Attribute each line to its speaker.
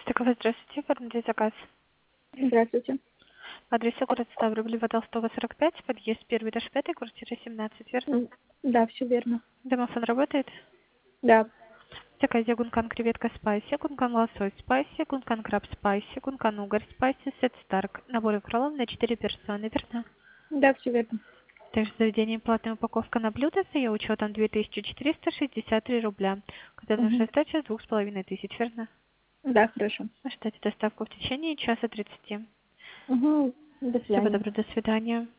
Speaker 1: Такова, здравствуйте, оформите заказ.
Speaker 2: Здравствуйте.
Speaker 1: Адрес город Ставрополь, Толстого, 45, подъезд 1, этаж 5, квартира 17, верно?
Speaker 2: Да, все верно.
Speaker 1: Домофон работает?
Speaker 2: Да.
Speaker 1: Заказе гункан креветка спайси, гункан лосось спайси, гункан краб спайси, гункан угорь спайси, сет старк. Наборы кролов на 4 персоны, верно?
Speaker 2: Да, все верно.
Speaker 1: Также заведение платная упаковка на блюдо с ее учетом 2463 рубля. Готовность
Speaker 2: Угу.
Speaker 1: сдача 2500, верно?
Speaker 2: Да, хорошо.
Speaker 1: Ждите доставку в течение часа 30.
Speaker 2: Угу. До
Speaker 1: Всего
Speaker 2: свидания.
Speaker 1: доброго, до свидания.